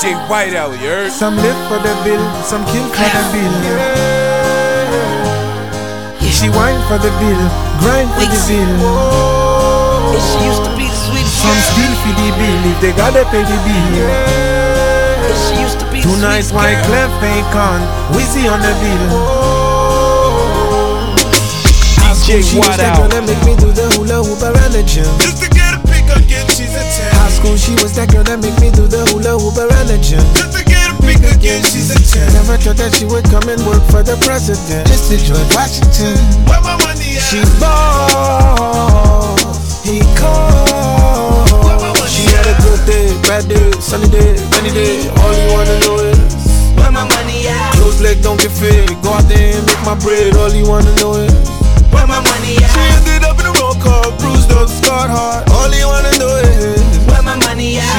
DJ Whiteout, you heard? Some live for the bill, some kill for the bill. She whine for the bill, grind for the bill. She used to be the sweetest. Some steal for the bill if they gotta pay the bill. She used to be the Tonight white Clef ain't con, Wizzy on the bill. DJ She was that girl that make me do the hula hoop around the gym. Just to get a pick again, she's a 10. High school, she was that girl that make me do the hula hoop around the gym. Just to get a pick again, she's a 10. Never thought that she would come and work for the president. Just to George Washington. Where my money at? She ball, he called. She had a good day, bad day, sunny day, rainy day. All you wanna know is where my money at? close leg don't get fit. Go out there and make my bread. All you wanna know is where my money at? she ended up in a roll call, bruised up, scarred heart. All you wanna know is where my money at? She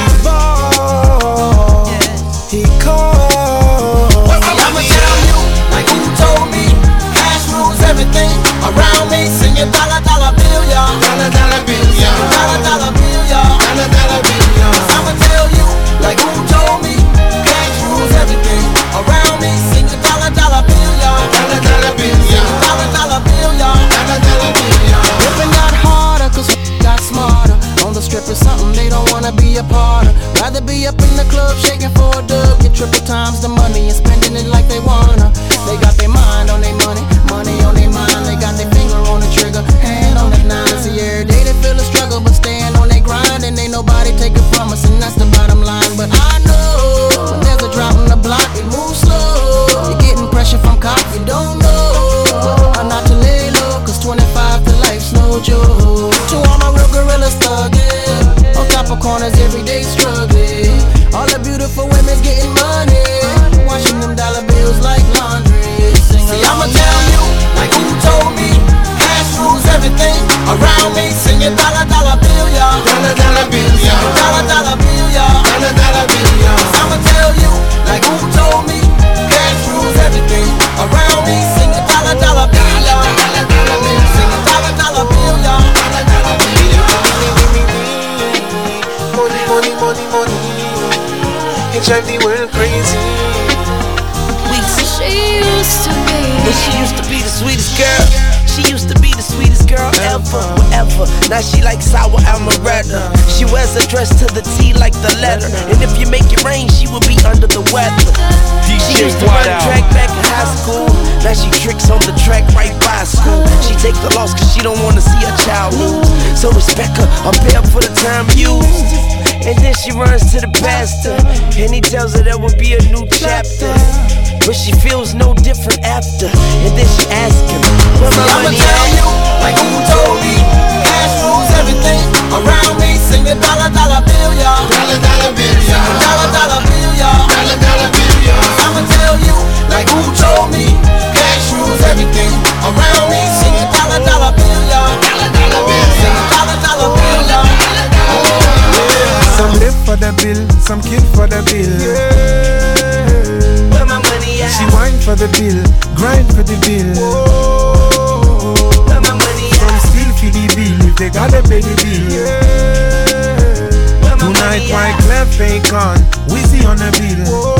ball, he called. I'ma tell you, like who told me, cash rules everything around me. Sing your dollar, dollar bill, y'all. Dollar, dollar bill, y'all. Dollar, dollar bill, y'all. Dollar, dollar bill, y'all. I'ma tell you, like who told me, cash rules everything around me. Sing your dollar, dollar bill, y'all. Dollar, dollar bill, y'all. Dollar, dollar bill, y'all. Dollar, dollar bill, y'all. Ripping got harder, cause got smarter. On the strip is something they don't wanna be a part of. Rather be up in the club shaking for a dub. Get triple times the money and spending it like they wanna. They got their mind on their money, money on their mind. They got their finger on the trigger, hand on the nine. See, every day they feel the struggle, but staying on their grind. And ain't nobody take it from us, and that's the bottom line. But I know when there's a drop on the block, it moves slow. You're getting pressure from cops, you don't know. I'm not to lay low, cause 25 to life's no joke. To all my real gorillas thugging, on top of corners every day struggling. All the beautiful women's getting money, washing them dollar bills like laundry. See, I'ma tell you, like who told me, cash rules everything around me. Sing your dollar, dollar bill, y'all. Dollar, dollar bill, y'all. Dollar, dollar bill, y'all. Dollar, dollar bill, y'all. I'ma tell you, like who told me, cash rules everything around me. Sing your dollar, dollar bill, y'all. Dollar, dollar bill, sing your dollar, dollar bill, y'all. Dollar, dollar bill, y'all. Money, money, money, money. It drive the world crazy. She used to be. And she used to be the sweetest girl. She used to be the sweetest girl ever, forever. Now she like sour amaretto. She wears a dress to the T like the letter. And if you make it rain, she will be under the weather. She used to run track back in high school. Now she tricks on the track right by school. She take the loss cause she don't wanna see her child lose. So respect her, I'm paid for the time used. And then she runs to the pastor, and he tells her there will be a new chapter. But she feels no different after. And then she asks him, where my money at? I'ma tell you, like who told me, cash rules everything around me. Sing the dollar, dollar bill, y'all. Dollar, dollar bill, y'all. Dollar, dollar bill, y'all. Dollar, dollar bill, y'all. I'ma tell you, like who told me, cash rules everything around me. Sing the dollar, dollar bill, y'all. Dollar, dollar bill, Sing the dollar, dollar bill, y'all. Some live for the bill, some kill for the bill. Where my money at? She whine for the bill, grind for the bill. Where my money Some at? steal for the bill if they gotta pay the bill. Where my Tonight money white at? Clef ain't con, Wizzy on the bill.